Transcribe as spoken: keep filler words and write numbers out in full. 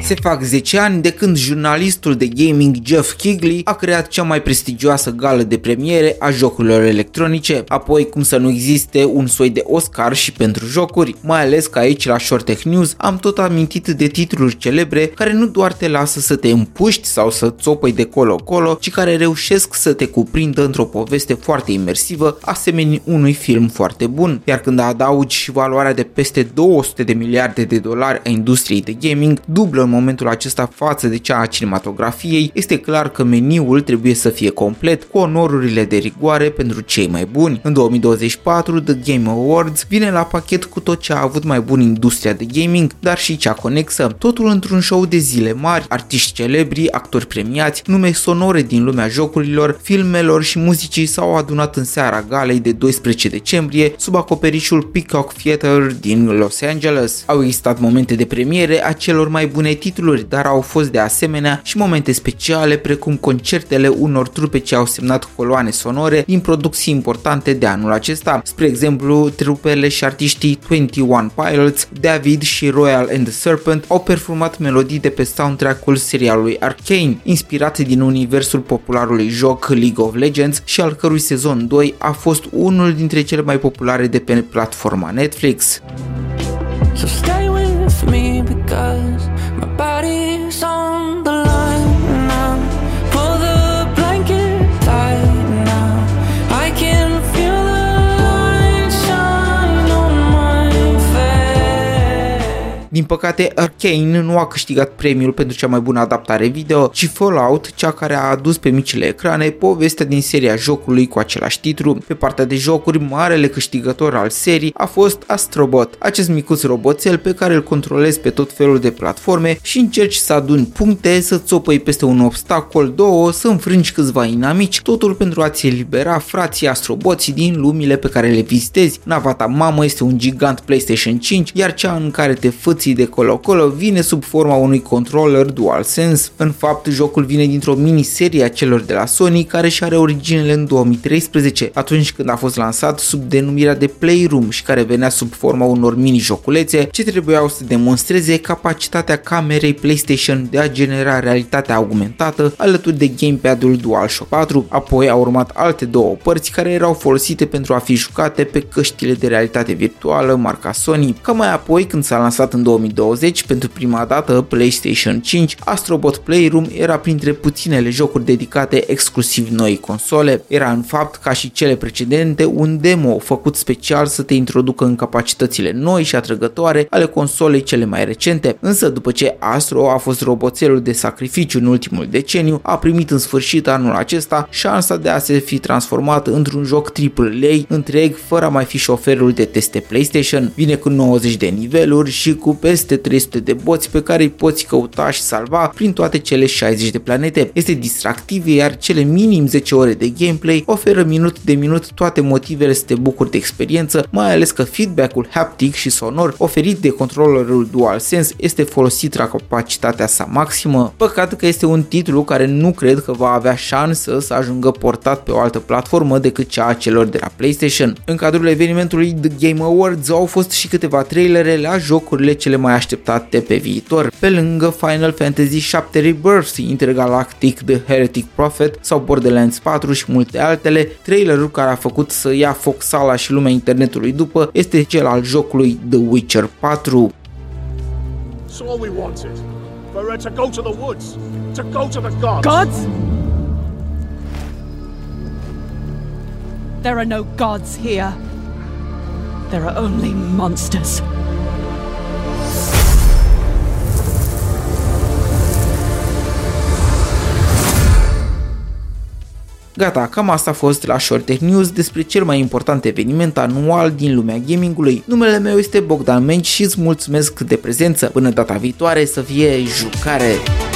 Se fac zece ani de când jurnalistul de gaming Jeff Keighley a creat cea mai prestigioasă gală de premiere a jocurilor electronice, apoi cum să nu existe un soi de Oscar și pentru jocuri, mai ales că aici la Short Tech News am tot amintit de titluri celebre care nu doar te lasă să te împuști sau să țopăi de colo-colo, ci care reușesc să te cuprindă într-o poveste foarte imersivă, asemenea unui film foarte bun, iar când adaugi și valoarea de peste două sute de miliarde de dolari a industriei de gaming, dublă în momentul acesta față de cea a cinematografiei, este clar că meniul trebuie să fie complet, cu onorurile de rigoare pentru cei mai buni. În două mii douăzeci și patru, The Game Awards vine la pachet cu tot ce a avut mai bun industria de gaming, dar și cea conexă, totul într-un show de zile mari, artiști celebri, actori premiați, nume sonore din lumea jocurilor, filmelor și muzicii s-au adunat în seara galei de doisprezece decembrie sub acoperișul Peacock Theater din Los Angeles. Au existat momente de premiere a celor mai bune titluri, dar au fost de asemenea și momente speciale precum concertele unor trupe ce au semnat coloane sonore din producții importante de anul acesta, spre exemplu trupele și artiștii douăzeci și unu Pilots, David și Royal and the Serpent au performat melodii de pe soundtrack-ul serialului Arcane, inspirat din universul popularului joc League of Legends și al cărui sezon doi a fost unul dintre cele mai populare de pe platforma Netflix. So stay with me because my body's on the line now. Pull the blanket tight now. I can feel the light shine on my face. Din păcate, Arcane nu a câștigat premiul pentru cea mai bună adaptare video, ci Fallout, cea care a adus pe micile ecrane povestea din seria jocului cu același titlu. Pe partea de jocuri, marele câștigător al serii a fost Astrobot, acest micuț roboțel pe care îl controlezi pe tot felul de platforme și încerci să aduni puncte, să țopăi peste un obstacol, două, să înfrângi câțiva inamici, totul pentru a-ți elibera frații astroboții din lumile pe care le vizitezi. Nava ta mamă este un gigant PlayStation cinci, iar cea în care te făți de colo-colo vine sub forma unui controller DualSense. În fapt, jocul vine dintr-o miniserie a celor de la Sony care și are originele în două mii treisprezece, atunci când a fost lansat sub denumirea de Playroom și care venea sub forma unor mini-joculețe ce trebuiau să demonstreze capacitatea camerei PlayStation de a genera realitatea augmentată alături de gamepad-ul DualShock patru. Apoi au urmat alte două părți care erau folosite pentru a fi jucate pe căștile de realitate virtuală marca Sony. Ca mai apoi, când s-a lansat în două mii douăzeci pentru prima dată PlayStation cinci, Astrobot Playroom era printre puținele jocuri dedicate exclusiv noi console. Era în fapt, ca și cele precedente, un demo făcut special să te introducă în capacitățile noi și atrăgătoare ale consolei cele mai recente, însă după ce Astro a fost roboțelul de sacrificiu în ultimul deceniu, a primit în sfârșit anul acesta șansa de a se fi transformat într-un joc triple A întreg fără a mai fi șoferul de teste PlayStation. Vine cu nouăzeci de niveluri și cu peste trei sute de boți pe care îi poți căuta și salva prin toate cele șaizeci de planete. Este distractiv, iar cele minim zece ore de gameplay oferă minut de minut toate motivele să te bucuri de experiență, mai ales că feedback-ul haptic și sonor oferit de controllerul DualSense este folosit la capacitatea sa maximă. Păcat că este un titlu care nu cred că va avea șansă să ajungă portat pe o altă platformă decât cea a celor de la PlayStation. În cadrul evenimentului The Game Awards au fost și câteva trailere la jocurile cele mai așteptate pe viitor. Pe lângă Final Fantasy șapte Rebirth, Intergalactic, The Heretic Prophet sau Borderlands patru și multe altele, trailerul care a făcut să ia foc sala și lumea internetului după este cel al jocului The Witcher patru. So all we wanted, for her to go to the woods, to go to the gods. Gods? There are no gods here. There are only monsters. Gata, cam asta a fost la Short Tech News despre cel mai important eveniment anual din lumea gamingului. Numele meu este Bogdan Menci și îți mulțumesc de prezență. Până data viitoare, să fie jucare!